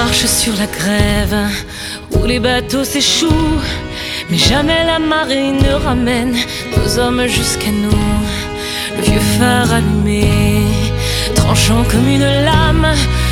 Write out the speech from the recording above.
marche sur la grève où les bateaux s'échouent, mais jamais la marée ne ramène nos hommes jusqu'à nous. Le vieux phare allumé, tranchant comme une lame,